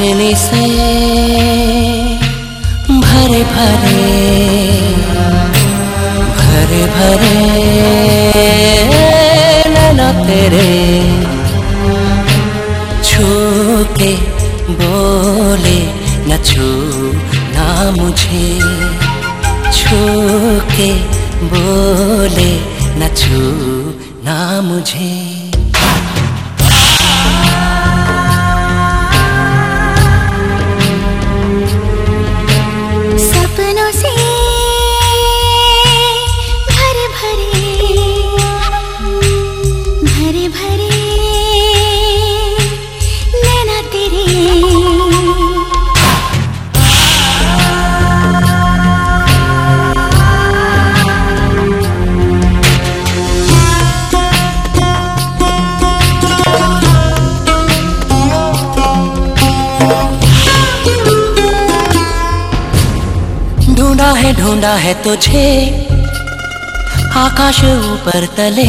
रोशनी से भरे भरे भरे भरे नैना तेरे छू के बोले न छू ना मुझे, छू के बोले न छू ना मुझे। सपनों से भरे भरे भरे भरे नैना तेरे ढूंढा है तुझे आकाश ऊपर तले,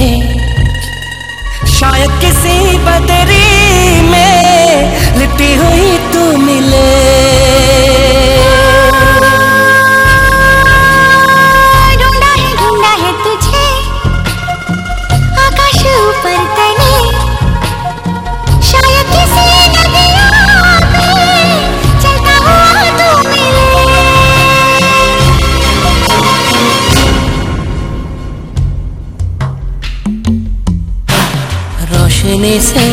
शायद किसी बदरी में लिपटी हुई तू मिले। ढूंढा है तुझे आकाश ऊपर तले, शायद किसी नदियों में चलता हुआ तू मिले। रोशनी से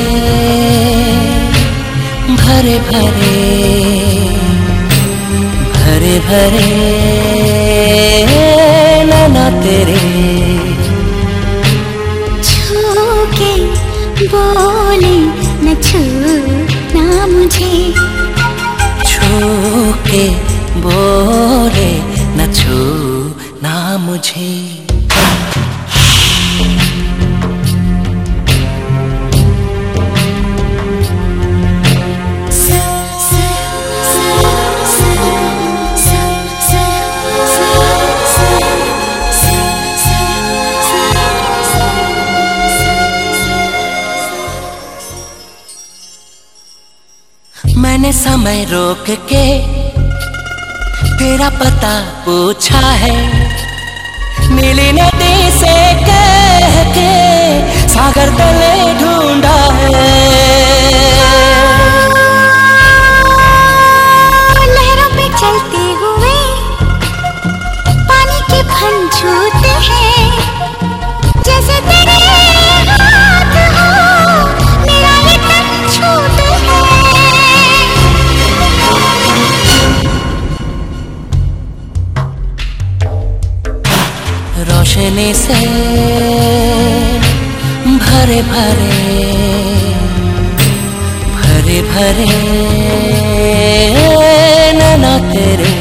भरे भरे भरे भरे नैना तेरे छू के बोले न छू ना मुझे, छू के बोले न छू ना मुझे। मैंने समय रोक के तेरा पता पूछा है, नीली नदी से कह के सागर तले ढूंढा है। लहरों पे चलते हुए पानी के फन छूते हैं, जैसे तेरे हाथ हो मेरा ये तन छूते हैं। रोशनी से भरे भरे भरे भरे नैना तेरे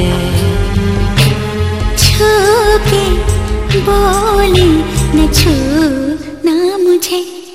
छू के बोले न छू ना मुझे।